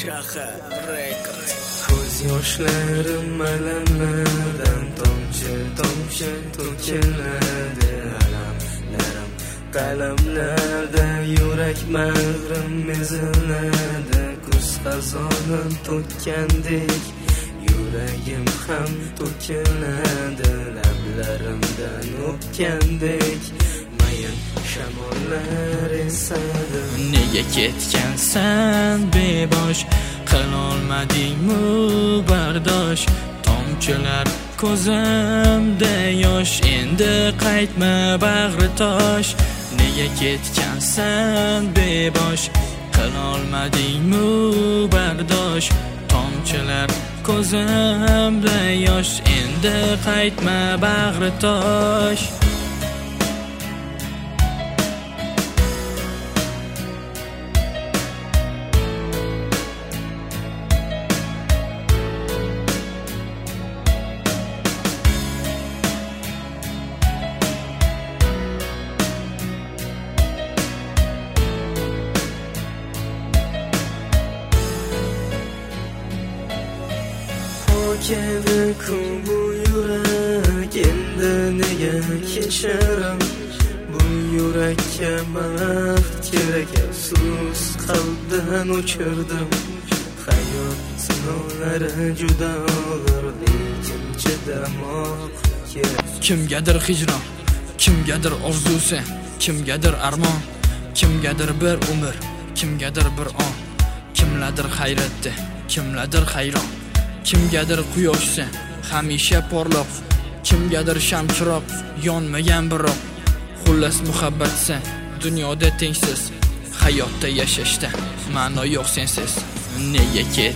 Shahar Records. Ko'z yoshlarim alamlardan tomchi to'kiladi. Alamlarim qalamlarda, yurak mag'rim eziladi. Kuz xazonin to'kkandek yuragim ham to'kiladi. Lablarimdan o'pgandek mayin shamollar esadi. Nega ketgansan bebosh, qilolmadingmi bardosh? Tomchilar ko'zimda yosh, endi qaytma bag'ri tosh. Nega ketgansan bebosh, qilolmadingmi bardosh? Tomchilar ko'zimda yosh, endi qaytma bag'ri tosh. Ku bu yurak, endi nega kechirim? Bu yurakka baxt kerak, afsus qalbdan o'chirdim. Hayot sinovlari juda og'ir, lekin chidamoq kerak. Kimgadir hijron, kimgadir orzusi, kimgadir armon, kimgadir bir umr, kimgadir bir on. Kimlardir hayratda, kimlardir hayron. Kimgadir quyoshsa hamisha porloq, kimgadir shamchiroq yonmagan biroq. Xullas muhabbatsa dunyoda tengsiz, hayotda yashashda ma'no yo'q sensiz. Nega